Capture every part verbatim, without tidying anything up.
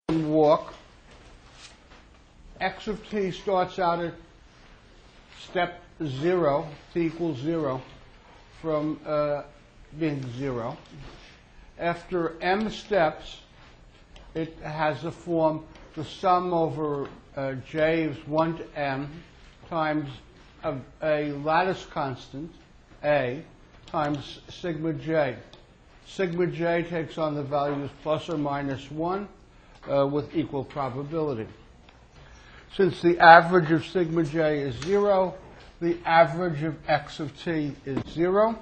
walk, x of t starts out at step zero, t equals zero, from uh, being zero. After m steps, it has the form, the sum over uh, j is one to m times a, a lattice constant, a, times sigma j. Sigma j takes on the values plus or minus one uh, with equal probability. Since the average of sigma j is zero, the average of x of t is zero.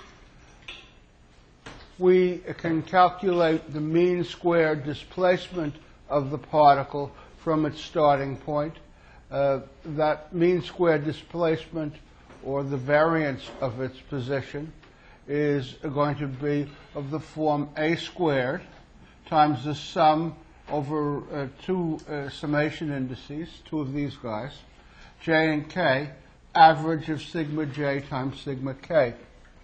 We can calculate the mean squared displacement of the particle from its starting point. Uh, that mean squared displacement, or the variance of its position, is going to be of the form a squared times the sum over uh, two uh, summation indices, two of these guys, j and k, average of sigma j times sigma k.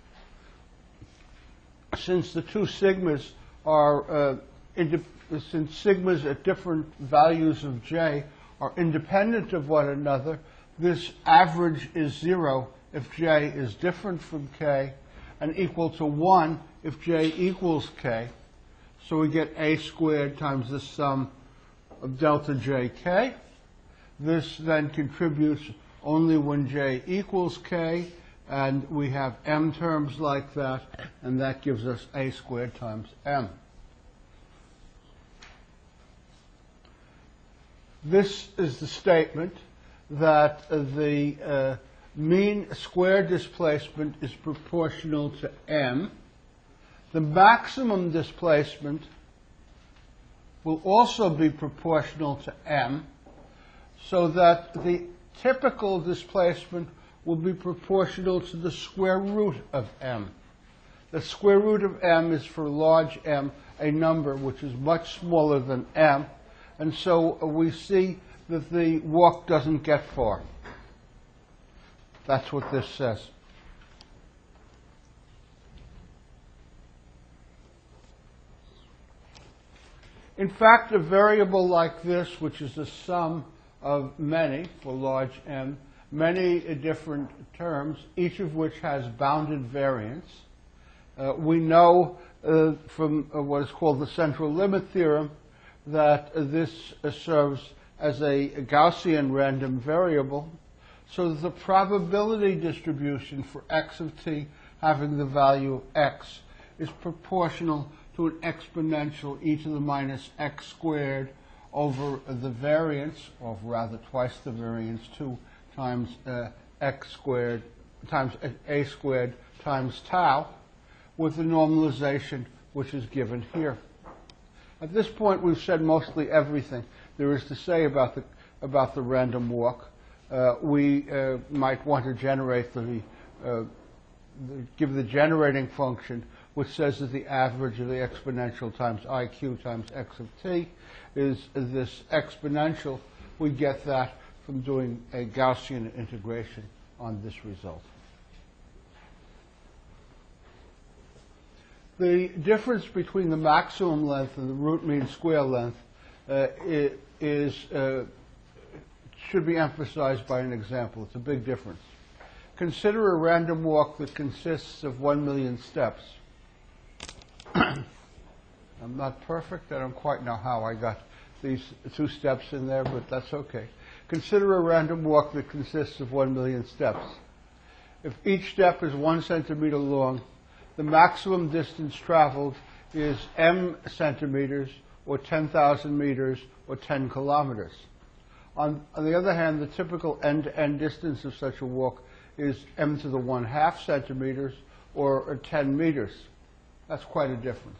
Since the two sigmas are, uh, since sigmas at different values of j are independent of one another, this average is zero if j is different from k, and equal to one if j equals k. So we get a squared times the sum of delta jk. This then contributes only when j equals k, and we have m terms like that, and that gives us a squared times m. This is the statement that uh, the uh, mean square displacement is proportional to m. The maximum displacement will also be proportional to m, so that the typical displacement will be proportional to the square root of m. The square root of m is, for large m, a number which is much smaller than m, and so we see that the walk doesn't get far. That's what this says. In fact, a variable like this, which is the sum of many, for large m, many different terms, each of which has bounded variance. Uh, we know uh, from uh, what is called the central limit theorem that uh, this uh, serves as a Gaussian random variable, so that the probability distribution for x of t having the value of x is proportional to an exponential e to the minus x squared over the variance, or rather twice the variance, two times uh, x squared times a squared times tau, with the normalization which is given here. At this point, we've said mostly everything there is to say about the about the random walk. Uh, we uh, might want to generate the, uh, the give the generating function, which says that the average of the exponential times I Q times x of t is this exponential. We get that from doing a Gaussian integration on this result. The difference between the maximum length and the root mean square length uh, is uh, should be emphasized by an example. It's a big difference. Consider a random walk that consists of one million steps. I'm not perfect. I don't quite know how I got these two steps in there, but that's okay. Consider a random walk that consists of one million steps. If each step is one centimeter long, the maximum distance traveled is m centimeters, or ten thousand meters, or ten kilometers. On, on the other hand, the typical end-to-end distance of such a walk is m to the one half centimeters, or, or ten meters. That's quite a difference.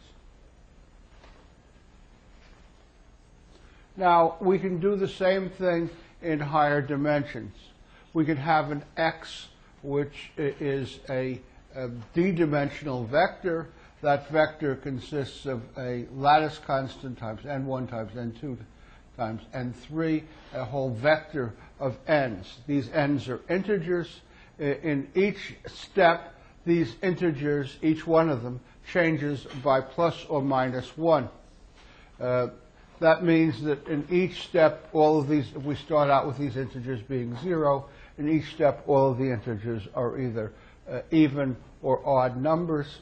Now, we can do the same thing in higher dimensions. We can have an x, which is a, a d-dimensional vector. That vector consists of a lattice constant times n one times n two times n three, a whole vector of n's. These n's are integers. In each step, these integers, each one of them, changes by plus or minus one. Uh, That means that in each step, all of these, if we start out with these integers being zero, in each step, all of the integers are either uh, even or odd numbers.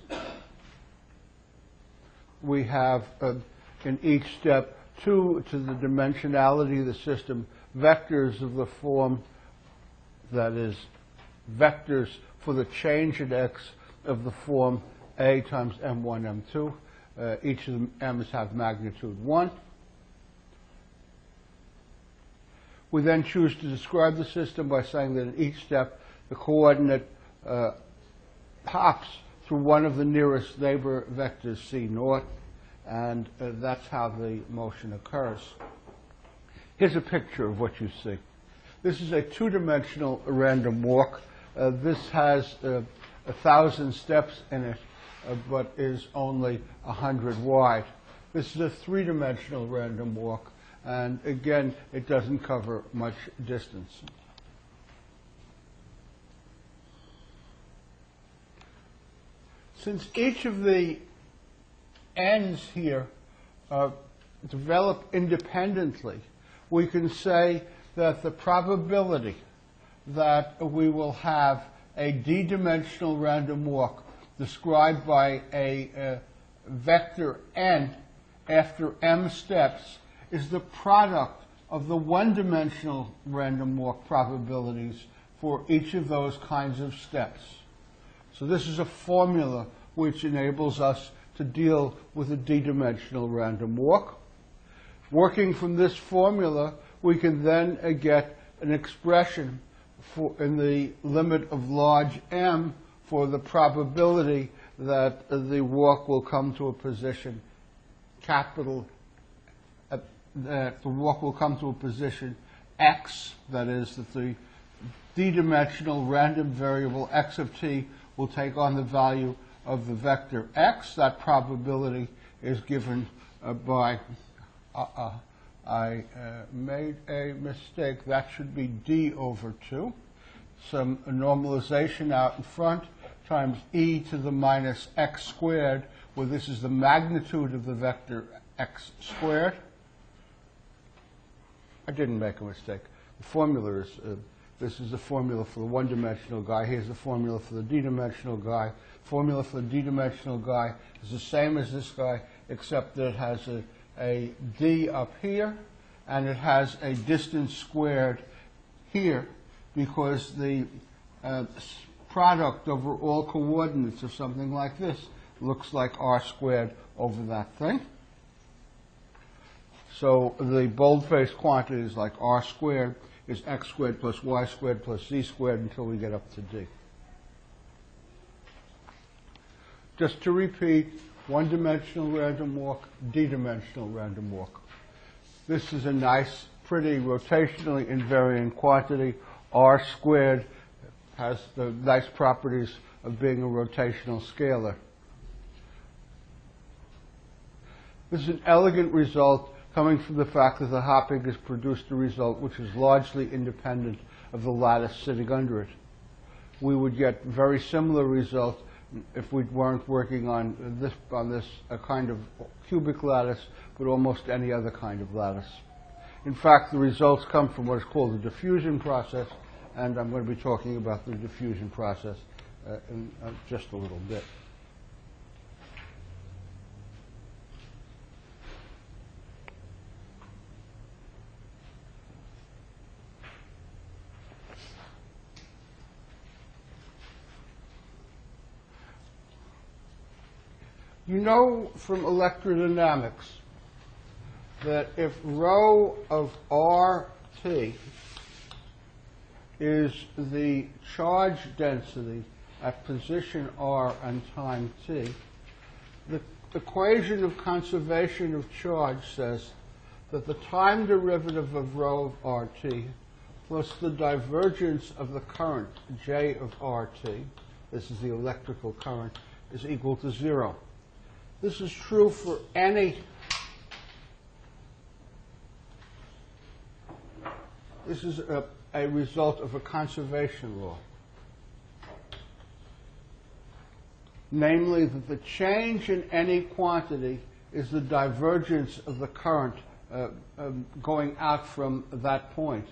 We have, uh, in each step, two to the dimensionality of the system, vectors of the form, that is, vectors for the change in x of the form A times m one, m two. Uh, each of the m's have magnitude one. We then choose to describe the system by saying that in each step, the coordinate uh, hops through one of the nearest neighbor vectors c naught, and uh, that's how the motion occurs. Here's a picture of what you see. This is a two-dimensional random walk. Uh, this has uh, a thousand steps in it, uh, but is only a hundred wide. This is a three-dimensional random walk, and again, it doesn't cover much distance. Since each of the ends here uh, develop independently, we can say that the probability that we will have a d-dimensional random walk described by a uh, vector n after m steps is the product of the one-dimensional random walk probabilities for each of those kinds of steps. So this is a formula which enables us to deal with a d-dimensional random walk. Working from this formula, we can then uh, get an expression for, in the limit of large M for the probability that uh, the walk will come to a position capital, uh, that the walk will come to a position x, that is, that the d-dimensional random variable x of t will take on the value of the vector x. That probability is given uh, by, uh, uh, I uh, made a mistake. That should be d over two. Some normalization out in front times e to the minus x squared, where this is the magnitude of the vector x squared. I didn't make a mistake. The formula is, uh, this is the formula for the one-dimensional guy. Here's the formula for the d-dimensional guy. Formula for the d-dimensional guy is the same as this guy, except that it has a, a d up here, and it has a distance squared here, because the uh, product over all coordinates of something like this looks like r squared over that thing. So the bold-faced quantities like r squared is x squared plus y squared plus z squared until we get up to d. Just to repeat, one-dimensional random walk, d-dimensional random walk. This is a nice, pretty, rotationally invariant quantity. R squared has the nice properties of being a rotational scalar. This is an elegant result coming from the fact that the hopping has produced a result which is largely independent of the lattice sitting under it. We would get very similar results if we weren't working on this, on this a kind of cubic lattice, but almost any other kind of lattice. In fact, the results come from what is called the diffusion process, and I'm going to be talking about the diffusion process uh, in uh, just a little bit. You know from electrodynamics that if rho of RT is the charge density at position r and time t, the equation of conservation of charge says that the time derivative of rho of RT plus the divergence of the current J of RT, this is the electrical current, is equal to zero. This is true for any, this is a, a result of a conservation law. Namely, that the change in any quantity is the divergence of the current uh, um, going out from that point.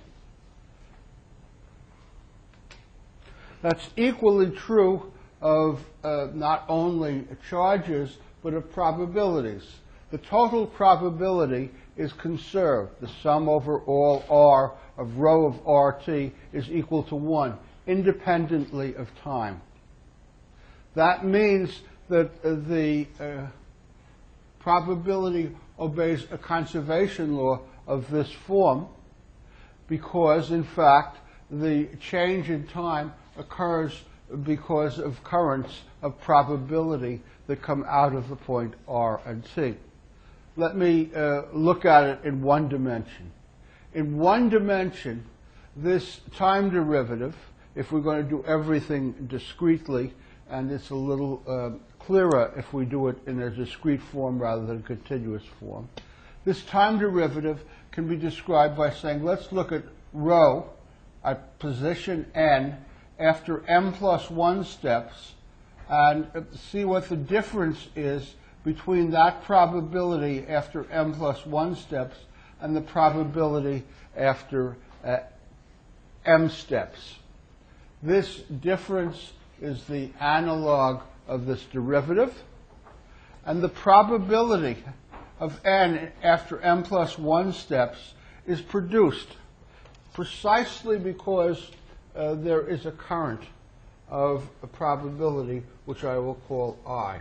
That's equally true of uh, not only charges, but of probabilities. The total probability is conserved. The sum over all R of rho of R T is equal to one, independently of time. That means that uh, the uh, probability obeys a conservation law of this form because, in fact, the change in time occurs because of currents of probability that come out of the point R and T. Let me uh, look at it in one dimension. In one dimension, this time derivative, if we're going to do everything discretely, and it's a little uh, clearer if we do it in a discrete form rather than continuous form, this time derivative can be described by saying, let's look at rho at position n after m plus one steps and see what the difference is between that probability after m plus one steps and the probability after uh, m steps. This difference is the analog of this derivative, and the probability of n after m plus one steps is produced precisely because uh, there is a current of a probability which I will call I.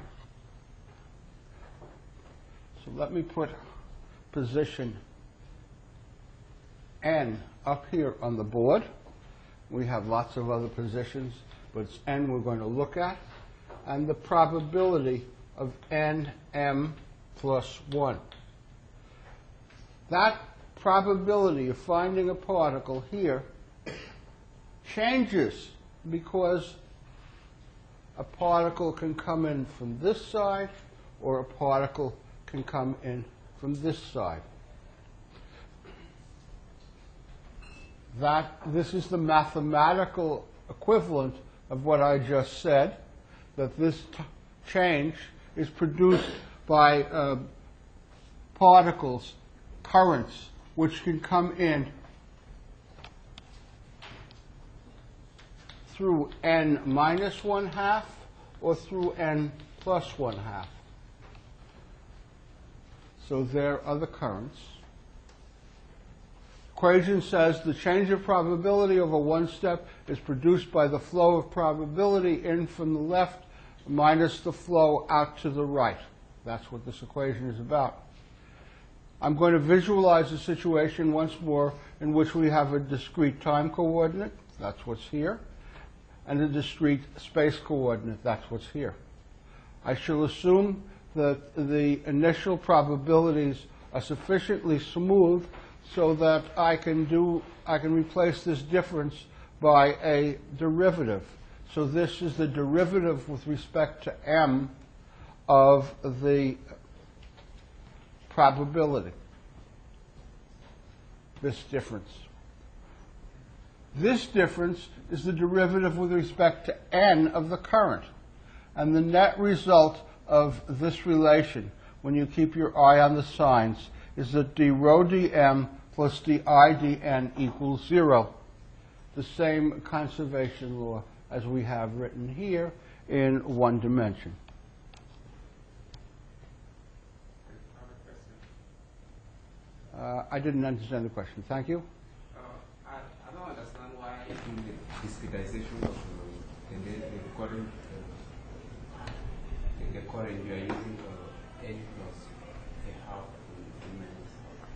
So let me put position n up here on the board. We have lots of other positions, but it's n we're going to look at. And the probability of n m plus one. That probability of finding a particle here changes because a particle can come in from this side or a particle can come in from this side. That, this is the mathematical equivalent of what I just said, that this t change is produced by uh, particles, currents, which can come in through n minus one half or through n plus one half. So there are the currents. Equation says the change of probability over one step is produced by the flow of probability in from the left minus the flow out to the right. That's what this equation is about. I'm going to visualize a situation once more in which we have a discrete time coordinate, that's what's here, and a discrete space coordinate, that's what's here. I shall assume that the initial probabilities are sufficiently smooth so that I can do, I can replace this difference by a derivative. So this is the derivative with respect to m of the probability, this difference. This difference is the derivative with respect to n of the current. And the net result of this relation, when you keep your eye on the signs, is that d rho dm plus di dn equals zero. The same conservation law as we have written here in one dimension. Uh, I didn't understand the question. Thank you. Uh, I, I don't understand why in the discretization of uh, in the, the current uh, in the current you are using uh, n plus a half in minus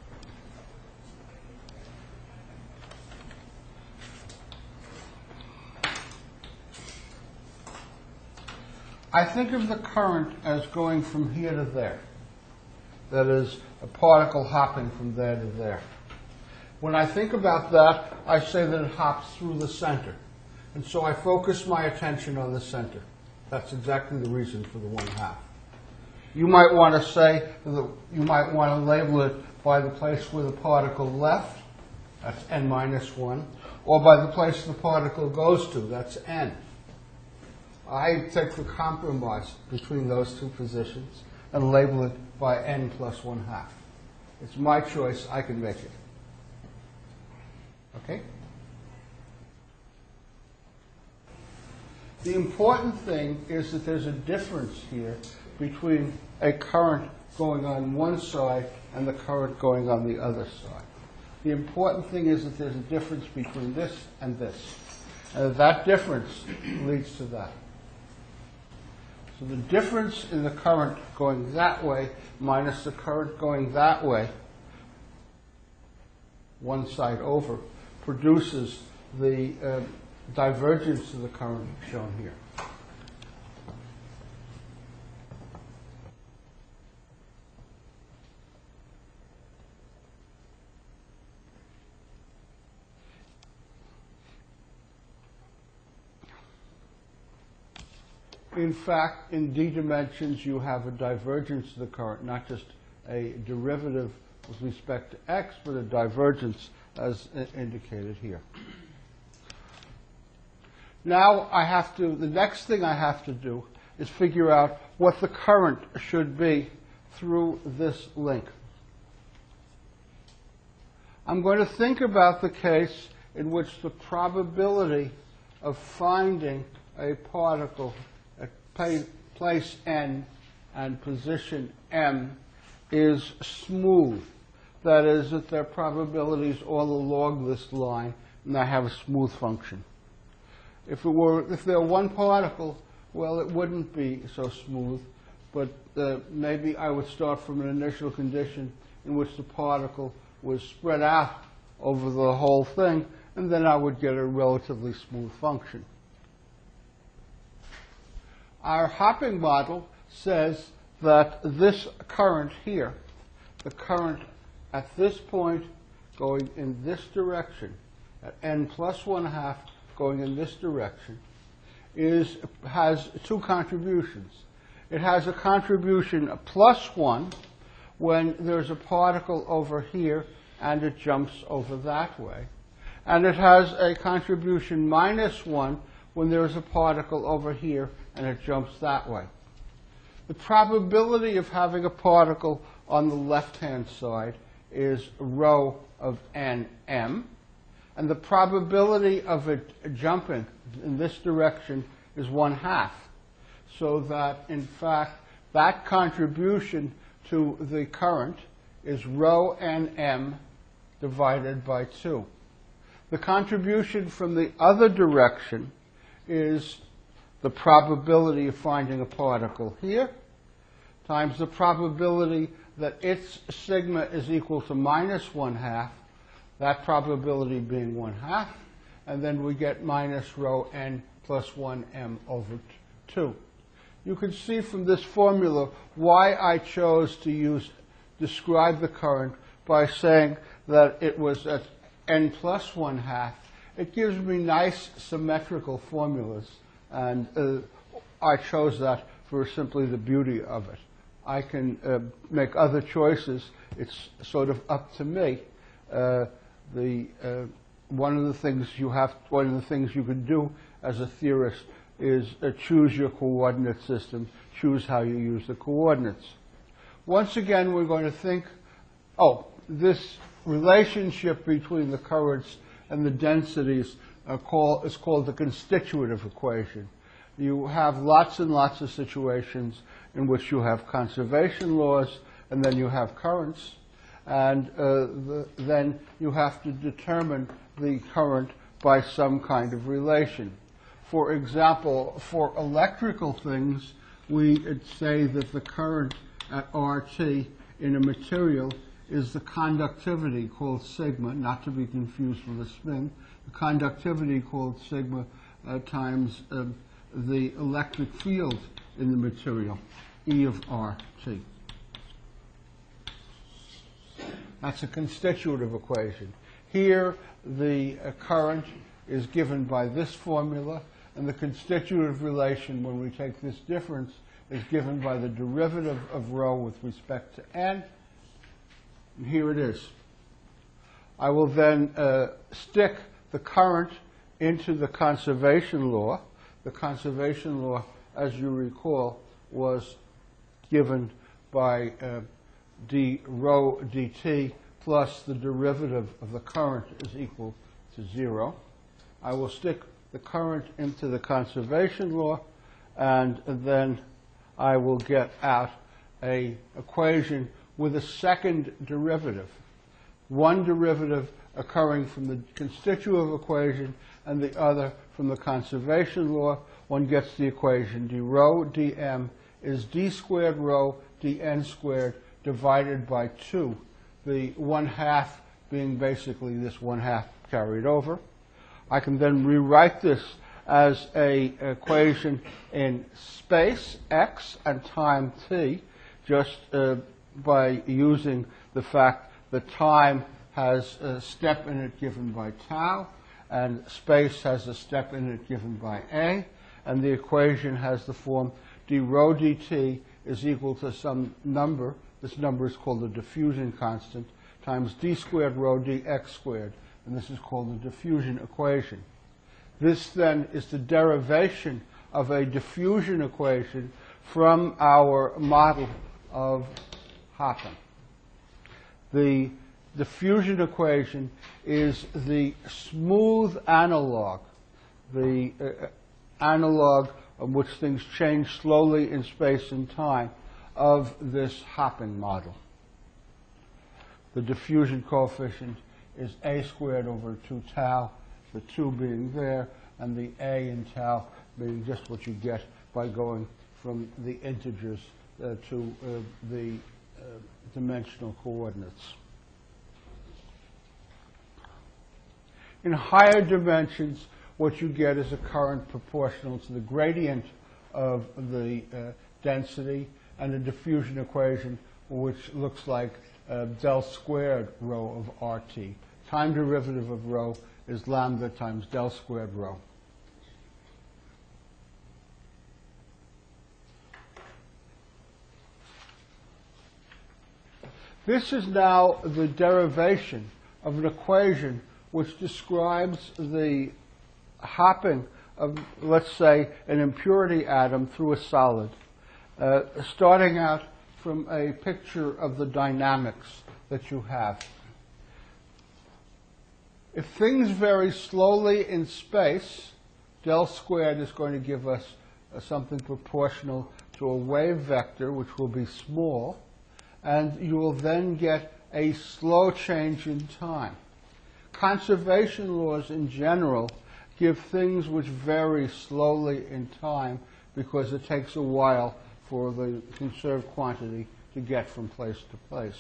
half. I think of the current as going from here to there. That is, a particle hopping from there to there. When I think about that, I say that it hops through the center. And so I focus my attention on the center. That's exactly the reason for the one half. You might want to say, that you might want to label it by the place where the particle left, that's n minus one, or by the place the particle goes to, that's n. I take the compromise between those two positions and label it by n plus one half. It's my choice. I can make it. Okay? The important thing is that there's a difference here between a current going on one side and the current going on the other side. The important thing is that there's a difference between this and this. And that difference leads to that. So the difference in the current going that way minus the current going that way, one side over, produces the uh, divergence of the current shown here. In fact, in d dimensions, you have a divergence of the current, not just a derivative with respect to x, but a divergence as indicated here. Now I have to, the next thing I have to do is figure out what the current should be through this link. I'm going to think about the case in which the probability of finding a particle at place n and position m is smooth. That is, that their probabilities all along this line, and I have a smooth function. If it were, if there were one particle, well, it wouldn't be so smooth, but uh, maybe I would start from an initial condition in which the particle was spread out over the whole thing, and then I would get a relatively smooth function. Our hopping model says that this current here, the current at this point going in this direction, at n plus one half going in this direction, is, has two contributions. It has a contribution of plus one when there's a particle over here and it jumps over that way. And it has a contribution minus one when there's a particle over here and it jumps that way. The probability of having a particle on the left-hand side is rho of n m, and the probability of it jumping in this direction is one half. So that, in fact, that contribution to the current is rho n m divided by two. The contribution from the other direction is the probability of finding a particle here times the probability that its sigma is equal to minus one half, that probability being one half, and then we get minus rho n plus one m over two. You can see from this formula why I chose to use, describe the current by saying that it was at n plus one half. It gives me nice symmetrical formulas, and uh, I chose that for simply the beauty of it. I can uh, make other choices. It's sort of up to me. Uh, the uh, one of the things you have, one of the things you can do as a theorist is uh, choose your coordinate system, choose how you use the coordinates. Once again, we're going to think, oh, this relationship between the currents and the densities uh, call, is called the constitutive equation. You have lots and lots of situations in which you have conservation laws, and then you have currents, and uh, the, then you have to determine the current by some kind of relation. For example, for electrical things, we say that the current at R T in a material is the conductivity called sigma, not to be confused with a spin, the conductivity called sigma uh, times uh, the electric field in the material, E of R T. That's a constitutive equation. Here, the uh, current is given by this formula, and the constitutive relation, when we take this difference, is given by the derivative of rho with respect to n. And here it is. I will then uh, stick the current into the conservation law. The conservation law, as you recall, was given by uh, d rho dt plus the derivative of the current is equal to zero. I will stick the current into the conservation law, and then I will get out a equation with a second derivative. One derivative occurring from the constitutive equation and the other from the conservation law. One gets the equation d rho dm is d squared rho dn squared divided by two, the one half being basically this one half carried over. I can then rewrite this as a equation in space x and time t, just uh, by using the fact that time has a step in it given by tau, and space has a step in it given by a, and the equation has the form d rho dt is equal to some number. This number is called the diffusion constant, times d squared rho dx squared, and this is called the diffusion equation. This then is the derivation of a diffusion equation from our model of hopping. The diffusion equation is the smooth analog, the uh, analog of which things change slowly in space and time, of this hopping model. The diffusion coefficient is a squared over two tau, the two being there, and the a in tau being just what you get by going from the integers uh, to uh, the uh, dimensional coordinates. In higher dimensions, what you get is a current proportional to the gradient of the uh, density, and a diffusion equation which looks like uh, del squared rho of RT. Time derivative of rho is lambda times del squared rho. This is now the derivation of an equation which describes the hopping of, let's say, an impurity atom through a solid, uh, starting out from a picture of the dynamics that you have. If things vary slowly in space, del squared is going to give us uh, something proportional to a wave vector, which will be small, and you will then get a slow change in time. Conservation laws in general give things which vary slowly in time because it takes a while for the conserved quantity to get from place to place.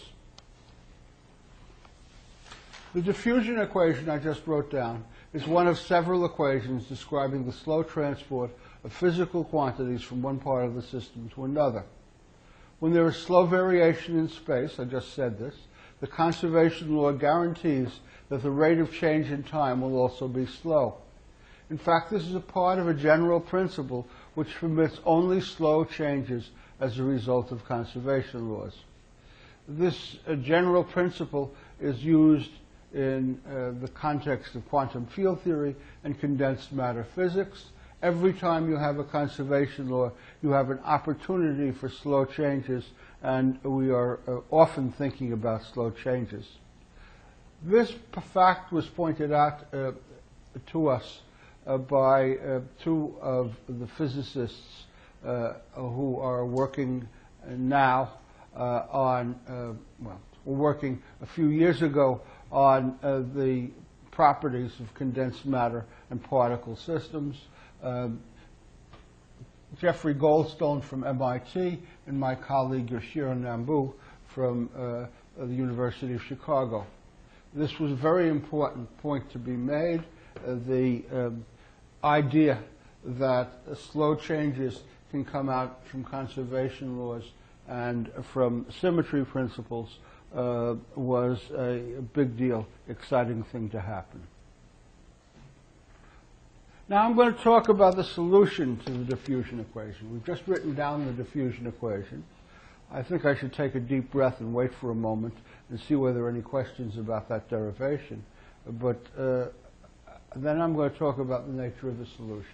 The diffusion equation I just wrote down is one of several equations describing the slow transport of physical quantities from one part of the system to another. When there is slow variation in space, I just said this, the conservation law guarantees that the rate of change in time will also be slow. In fact, this is a part of a general principle which permits only slow changes as a result of conservation laws. This uh, general principle is used in uh, the context of quantum field theory and condensed matter physics. Every time you have a conservation law, you have an opportunity for slow changes, and we are uh, often thinking about slow changes. This fact was pointed out uh, to us uh, by uh, two of the physicists uh, who are working now uh, on, uh, well, were working a few years ago on uh, the properties of condensed matter and particle systems. Um, Jeffrey Goldstone from M I T and my colleague Yoshiro Nambu from uh, the University of Chicago. This was a very important point to be made. Uh, the um, idea that uh, slow changes can come out from conservation laws and from symmetry principles uh, was a, a big deal, exciting thing to happen. Now I'm going to talk about the solution to the diffusion equation. We've just written down the diffusion equation. I think I should take a deep breath and wait for a moment and see whether there are any questions about that derivation. But uh, then I'm going to talk about the nature of the solution.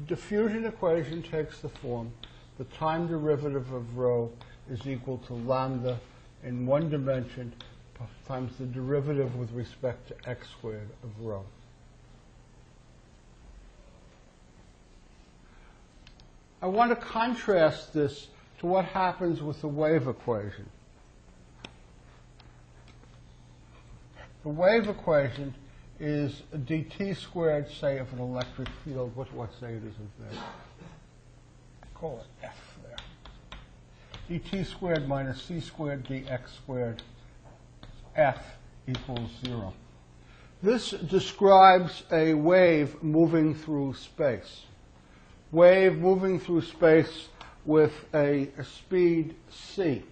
diffusion equation takes the form the time derivative of rho is equal to lambda in one dimension times the derivative with respect to x squared of rho. I want to contrast this to what happens with the wave equation. The wave equation is dt squared, say, of an electric field. What what say it is of there? Call it F there. dt squared minus c squared dx squared F equals zero. This describes a wave moving through space. Wave moving through space with a, a speed c.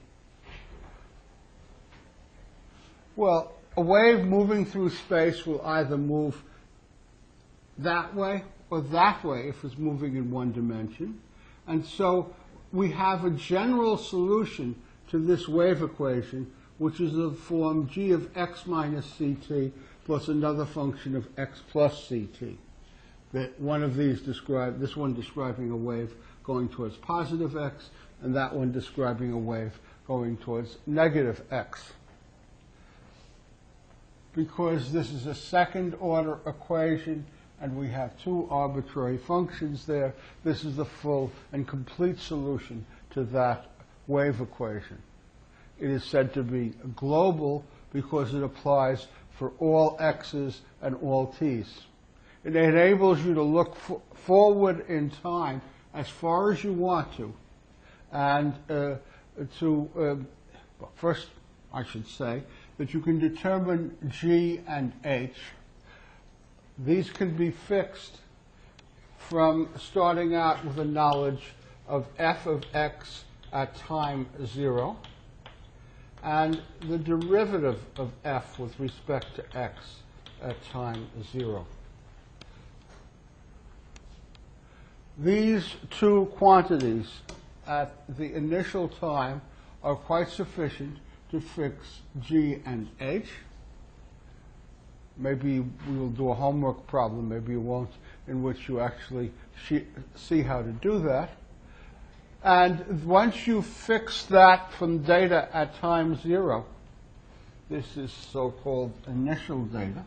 Well, a wave moving through space will either move that way or that way if it's moving in one dimension. And so we have a general solution to this wave equation, which is the form g of x minus ct plus another function of x plus ct. That one of these describe, this one describing a wave going towards positive x, and that one describing a wave going towards negative x. Because this is a second order equation and we have two arbitrary functions there, this is the full and complete solution to that wave equation. It is said to be global because it applies for all x's and all t's. It enables you to look f- forward in time as far as you want to, and uh, to, uh, well, first I should say that you can determine g and h. These can be fixed from starting out with a knowledge of f of x at time zero, and the derivative of f with respect to x at time zero. These two quantities at the initial time are quite sufficient to fix g and h. Maybe we will do a homework problem, maybe you won't, in which you actually see how to do that. And once you fix that from data at time zero, this is so-called initial data,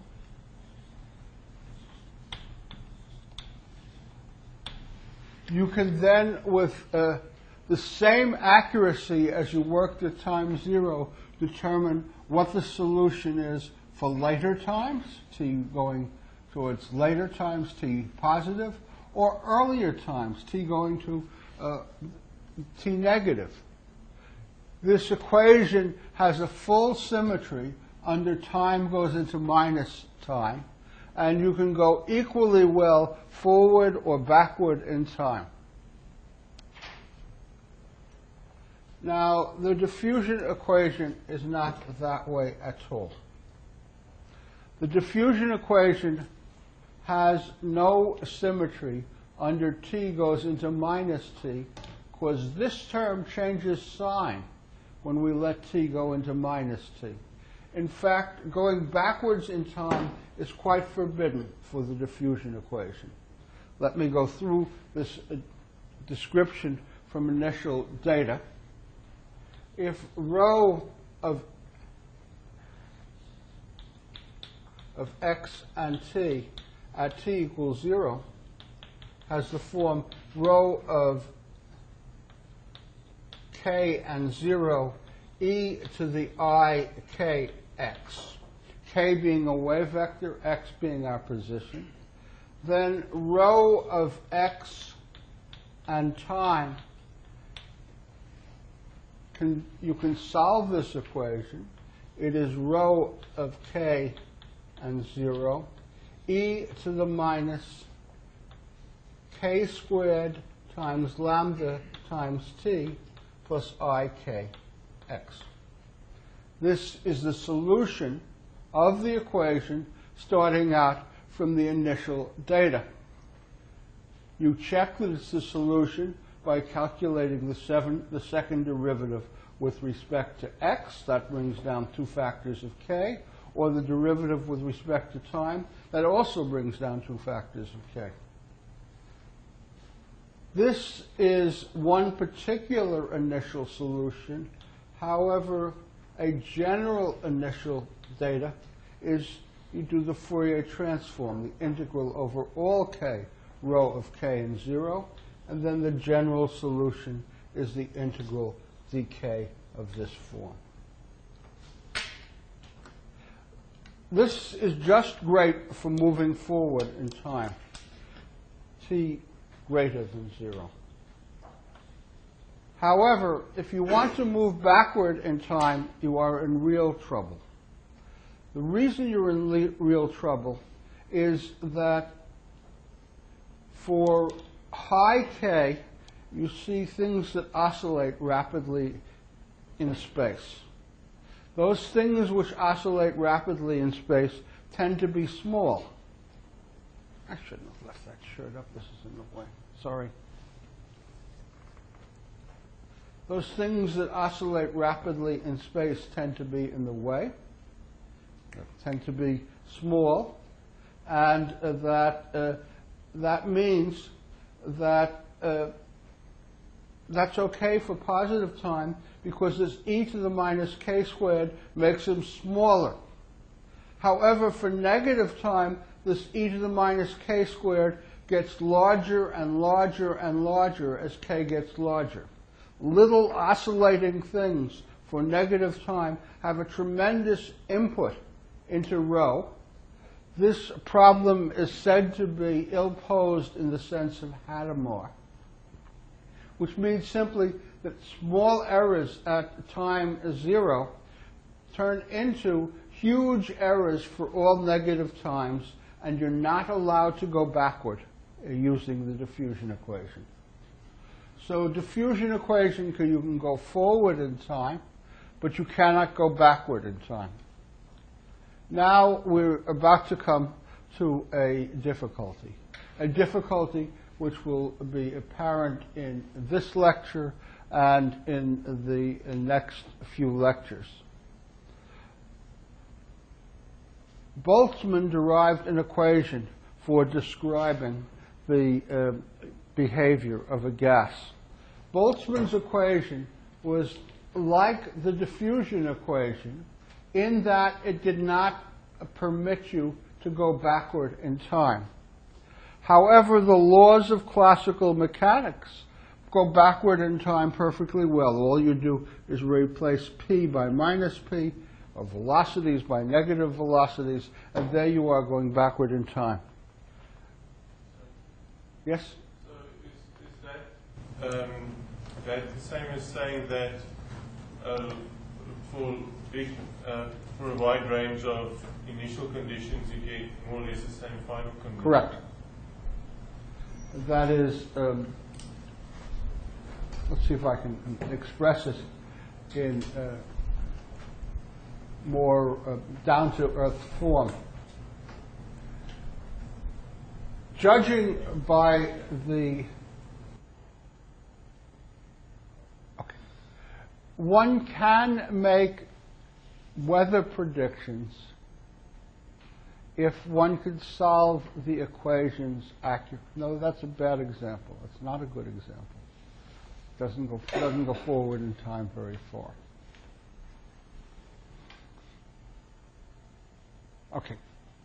you can then, with uh, the same accuracy as you worked at time zero, determine what the solution is for later times, t going towards later times, t positive, or earlier times, t going to uh, t negative. This equation has a full symmetry under time goes into minus time, and you can go equally well forward or backward in time. Now, the diffusion equation is not that way at all. The diffusion equation has no symmetry under t goes into minus t, because this term changes sign when we let t go into minus t. In fact, going backwards in time is quite forbidden for the diffusion equation. Let me go through this uh, description from initial data. If rho of, of x and t at t equals zero has the form rho of k and zero e to the I k x, k being a wave vector, x being our position, then rho of x and time, can, you can solve this equation. It is rho of k and zero, e to the minus k squared times lambda times t plus I k x. This is the solution of the equation starting out from the initial data. You check that it's the solution by calculating the, seven, the second derivative with respect to x. That brings down two factors of k. Or the derivative with respect to time. That also brings down two factors of k. This is one particular initial solution. However, a general initial data is you do the Fourier transform, the integral over all k, rho of k and zero, and then the general solution is the integral dk of this form. This is just great for moving forward in time, t greater than zero. However, if you want to move backward in time, you are in real trouble. The reason you're in le- real trouble is that for high k, you see things that oscillate rapidly in space. Those things which oscillate rapidly in space tend to be small. I shouldn't have left that shirt up. This is in the way. Sorry. Those things that oscillate rapidly in space tend to be in the way, tend to be small, and uh, that uh, that means that uh, that's okay for positive time because this e to the minus k squared makes them smaller. However, for negative time, this e to the minus k squared gets larger and larger and larger as k gets larger. Little oscillating things for negative time have a tremendous input into rho. This problem is said to be ill-posed in the sense of Hadamard, which means simply that small errors at time zero turn into huge errors for all negative times, and you're not allowed to go backward uh, using the diffusion equation. So diffusion equation, you can go forward in time, but you cannot go backward in time. Now we're about to come to a difficulty, a difficulty which will be apparent in this lecture and in the next few lectures. Boltzmann derived an equation for describing the uh, behavior of a gas. Boltzmann's equation was like the diffusion equation in that it did not permit you to go backward in time. However, the laws of classical mechanics go backward in time perfectly well. All you do is replace p by minus p, or velocities by negative velocities, and there you are going backward in time. Yes? So is, is that, um, that the same as saying that uh, for big, uh, for a wide range of initial conditions you get more or less the same final condition? Correct. That is, um, let's see if I can express it in uh, more uh, down-to-earth form. Judging by the, okay, one can make weather predictions if one could solve the equations accurately. No, that's a bad example. It's not a good example. Doesn't go doesn't go forward in time very far. Okay.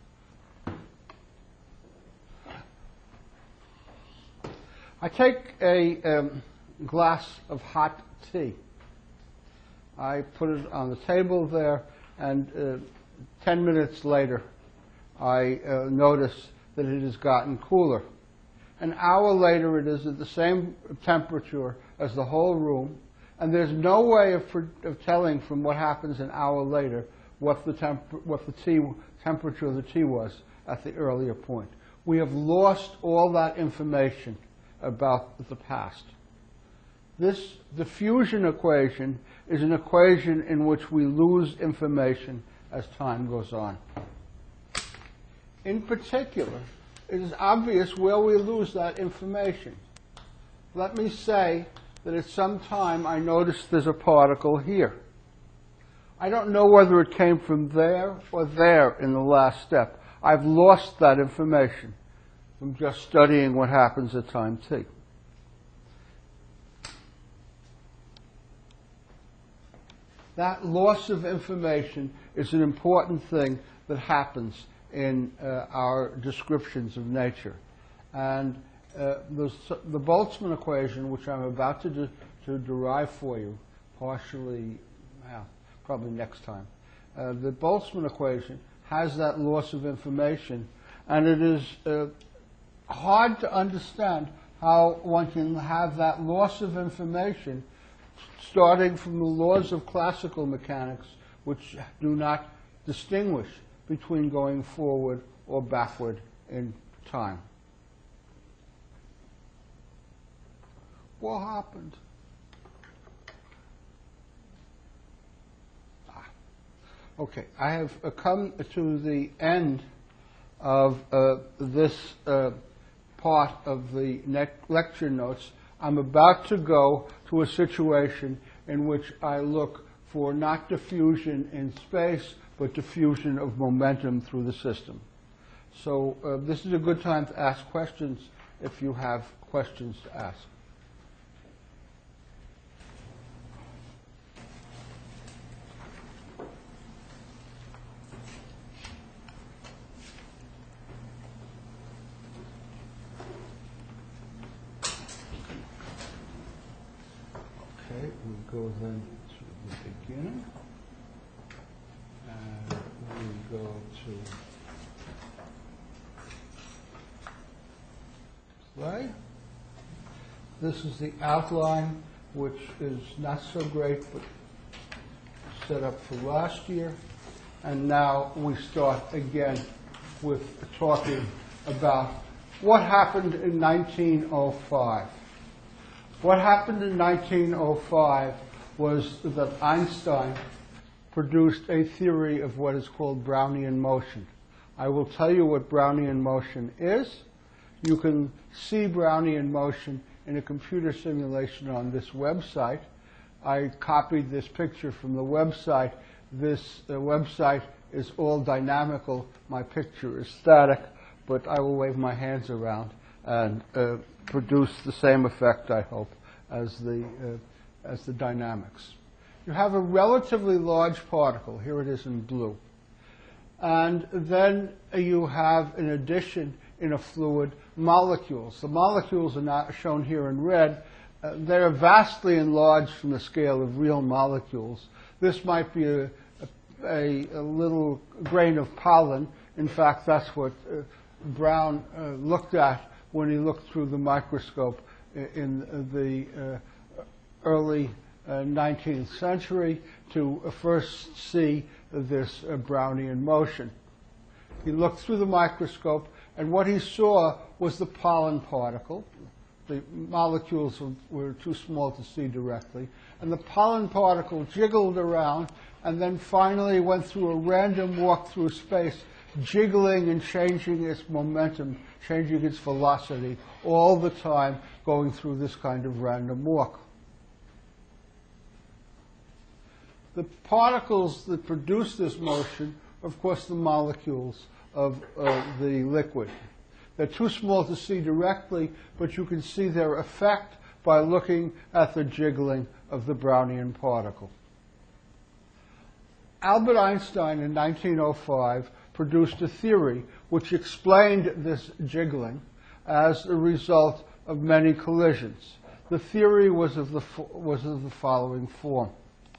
I take a um, glass of hot tea. I put it on the table there, and uh, ten minutes later, I uh, notice that it has gotten cooler. An hour later, it is at the same temperature as the whole room, and there's no way of, of telling from what happens an hour later what the, temp what the tea temperature of the tea was at the earlier point. We have lost all that information about the past. This diffusion equation is an equation in which we lose information as time goes on. In particular, it is obvious where we lose that information. Let me say that at some time I noticed there's a particle here. I don't know whether it came from there or there in the last step. I've lost that information from just studying what happens at time t. That loss of information is an important thing that happens in uh, our descriptions of nature. And uh, the, the Boltzmann equation, which I'm about to, de to derive for you, partially, well, probably next time, uh, the Boltzmann equation has that loss of information, and it is uh, hard to understand how one can have that loss of information starting from the laws of classical mechanics, which do not distinguish between going forward or backward in time. What happened? Ah. Okay, I have uh, come to the end of uh, this uh, part of the lecture notes. I'm about to go to a situation in which I look for not diffusion in space, but diffusion of momentum through the system. So uh, this is a good time to ask questions if you have questions to ask. Okay, we go then to the beginning. And we go to play. This is the outline, which is not so great, but set up for last year. And now we start again with talking about what happened in nineteen oh five. What happened in nineteen oh five was that Einstein produced a theory of what is called Brownian motion. I will tell you what Brownian motion is. You can see Brownian motion in a computer simulation on this website. I copied this picture from the website. This uh, website is all dynamical. My picture is static, but I will wave my hands around and uh, produce the same effect, I hope, as the, uh, as the dynamics. You have a relatively large particle. Here it is in blue. And then you have, in addition, in a fluid, molecules. The molecules are not shown here in red. Uh, they're vastly enlarged from the scale of real molecules. This might be a, a, a little grain of pollen. In fact, that's what uh, Brown uh, looked at when he looked through the microscope in the uh, early uh, nineteenth century to uh, first see this uh, Brownian motion. He looked through the microscope, and what he saw was the pollen particle. The molecules were, were too small to see directly. And the pollen particle jiggled around and then finally went through a random walk through space, jiggling and changing its momentum, changing its velocity, all the time going through this kind of random walk. The particles that produce this motion are, of course, the molecules of uh, the liquid. They're too small to see directly, but you can see their effect by looking at the jiggling of the Brownian particle. Albert Einstein in nineteen oh five produced a theory which explained this jiggling as a result of many collisions. The theory was of the, was of the following form.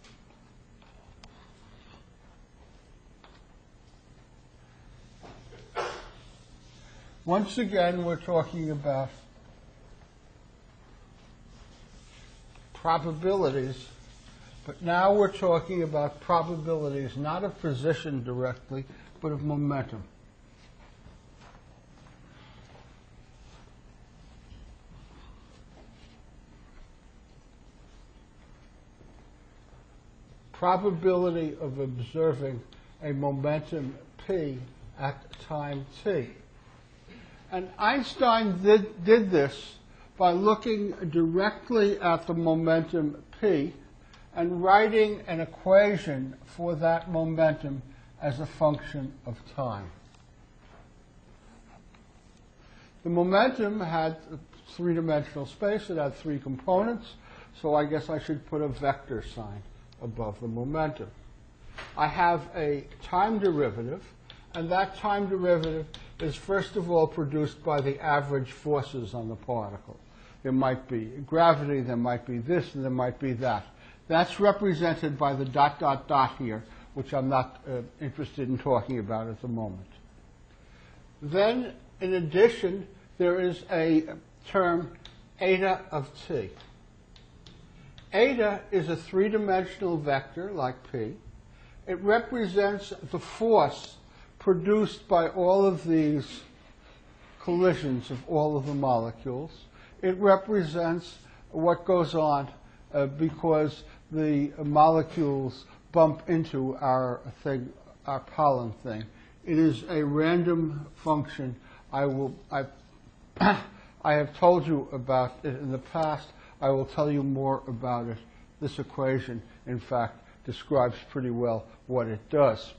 Once again, we're talking about probabilities, but now we're talking about probabilities not of position directly, but of momentum. Probability of observing a momentum p at time t. And Einstein did, did this by looking directly at the momentum p and writing an equation for that momentum as a function of time. The momentum had three-dimensional space. It had three components, so I guess I should put a vector sign above the momentum. I have a time derivative, and that time derivative is first of all produced by the average forces on the particle. There might be gravity, there might be this, and there might be that. That's represented by the dot, dot, dot here, which I'm not uh, interested in talking about at the moment. Then, in addition, there is a term eta of t. Eta is a three-dimensional vector, like P. It represents the force produced by all of these collisions of all of the molecules. It represents what goes on uh, because the molecules bump into our thing, our pollen thing. It is a random function. I will. I. I have told you about it in the past. I will tell you more about it. This equation, in fact, describes pretty well what it does.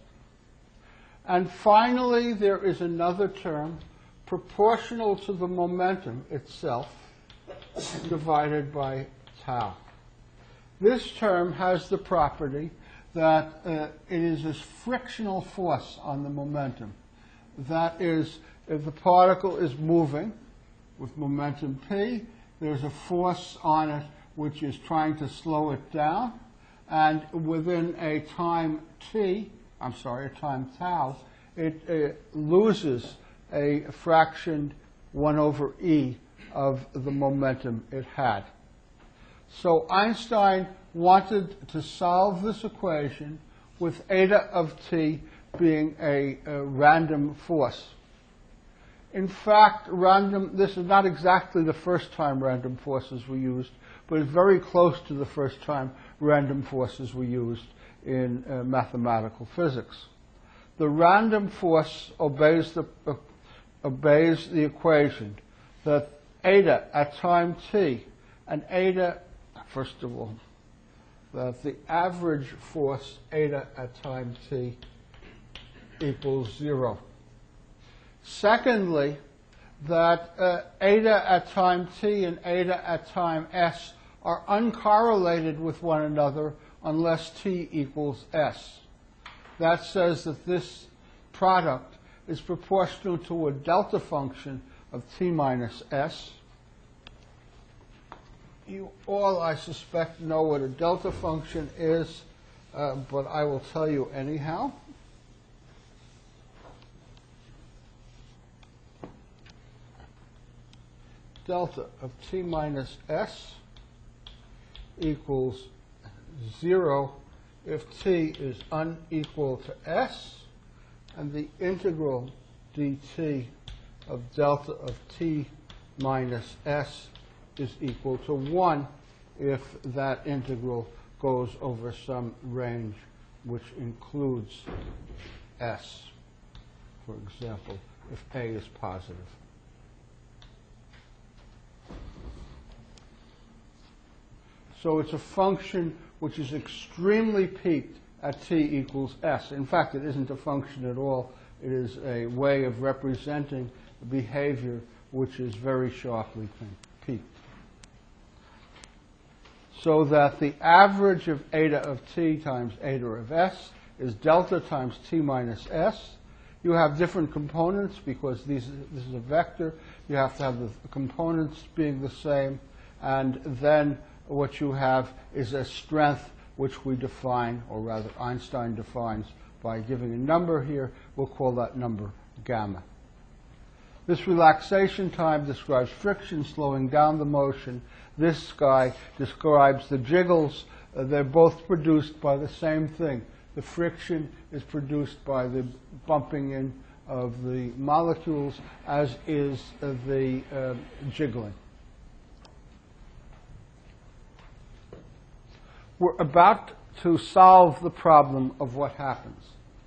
And finally, there is another term proportional to the momentum itself divided by tau. This term has the property that uh, it is a frictional force on the momentum. That is, if the particle is moving with momentum p, there's a force on it which is trying to slow it down, and within a time t, I'm sorry, a time tau, it uh, loses a fraction one over e of the momentum it had. So Einstein wanted to solve this equation with eta of t being a, a random force. In fact, random, this is not exactly the first time random forces were used, but it's very close to the first time random forces were used in uh, mathematical physics. The random force obeys the, uh, obeys the equation that eta at time t and eta, first of all, that the average force eta at time t equals zero. Secondly, that uh, eta at time t and eta at time s are uncorrelated with one another unless t equals s. That says that this product is proportional to a delta function of t minus s. You all, I suspect, know what a delta function is, uh, but I will tell you anyhow. Delta of t minus s equals zero if t is unequal to s, and the integral dt of delta of t minus s is equal to one if that integral goes over some range which includes s. For example, if a is positive. So it's a function which is extremely peaked at t equals s. In fact, it isn't a function at all. It is a way of representing behavior which is very sharply peaked. So that the average of eta of t times eta of s is delta times t minus s. You have different components because these, this is a vector. You have to have the components being the same. And then what you have is a strength which we define, or rather Einstein defines by giving a number here. We'll call that number gamma. This relaxation time describes friction slowing down the motion. This guy describes the jiggles. Uh, they're both produced by the same thing. The friction is produced by the bumping in of the molecules, as is uh, the uh, jiggling. We're about to solve the problem of what happens.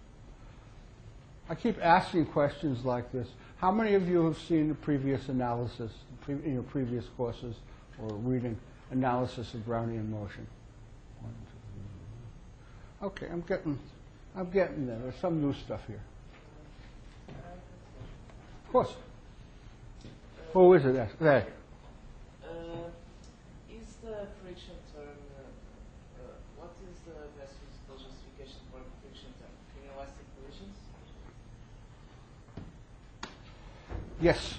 I keep asking questions like this. How many of you have seen the previous analysis, pre in your previous courses, or reading analysis of Brownian motion? One, two, three. Okay, I'm getting, I'm getting there. There's some new stuff here. Of course. Who is it? There. Uh, is the friction term, uh, uh, what is the Yes?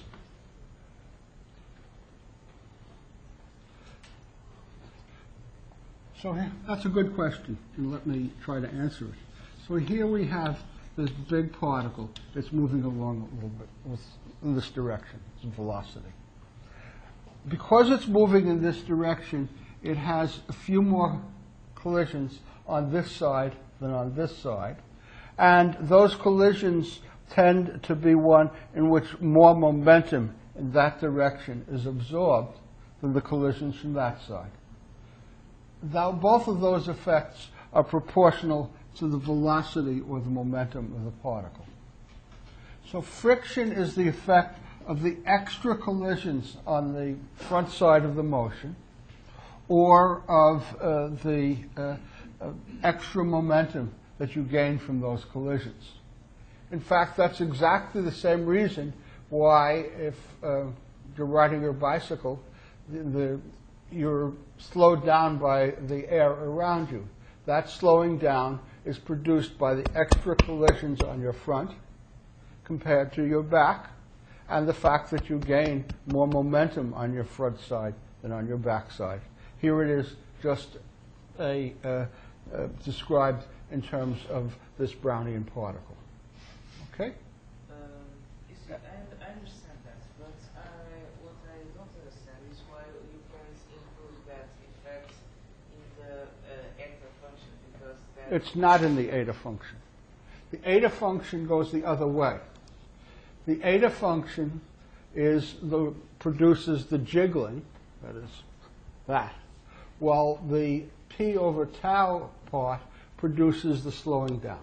So here, that's a good question, and let me try to answer it. So here we have this big particle that's moving along a little bit with, in this direction, its velocity. Because it's moving in this direction, it has a few more collisions on this side than on this side. And those collisions tend to be one in which more momentum in that direction is absorbed than the collisions from that side. Now, both of those effects are proportional to the velocity or the momentum of the particle. So friction is the effect of the extra collisions on the front side of the motion, or of uh, the uh, uh, extra momentum that you gain from those collisions. In fact, that's exactly the same reason why, if uh, you're riding your bicycle, the, the, you're slowed down by the air around you. That slowing down is produced by the extra collisions on your front compared to your back, and the fact that you gain more momentum on your front side than on your back side. Here it is just a, uh, uh, described in terms of this Brownian particle. Okay? Um, you see, I, I understand that, but I, what I don't understand is why you can't include that effect in the uh, eta function, because that... It's not in the eta function. The eta function goes the other way. The eta function is the, produces the jiggling, that is that, while the p over tau part produces the slowing down.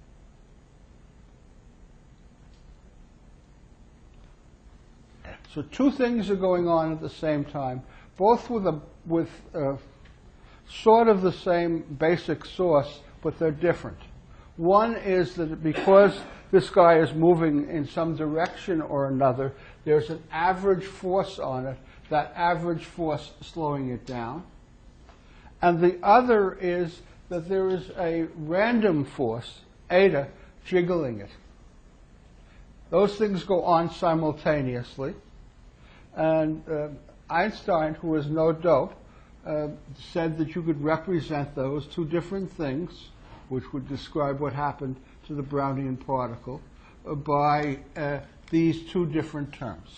So two things are going on at the same time, both with a with a, sort of the same basic source, but they're different. One is that because this guy is moving in some direction or another, there's an average force on it, that average force slowing it down. And the other is that there is a random force, eta, jiggling it. Those things go on simultaneously. And uh, Einstein, who was no dope, uh, said that you could represent those two different things, which would describe what happened to the Brownian particle, uh, by uh, these two different terms.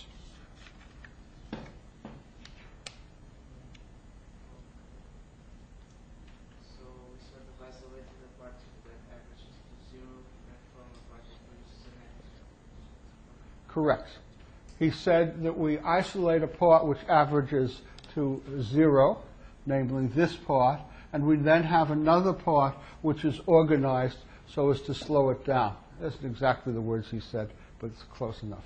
So we sort of isolated the particle that averages to zero and from the particle produces a negative. Correct. He said that we isolate a part which averages to zero, namely this part, and we then have another part which is organized so as to slow it down. That's not exactly the words he said, but it's close enough.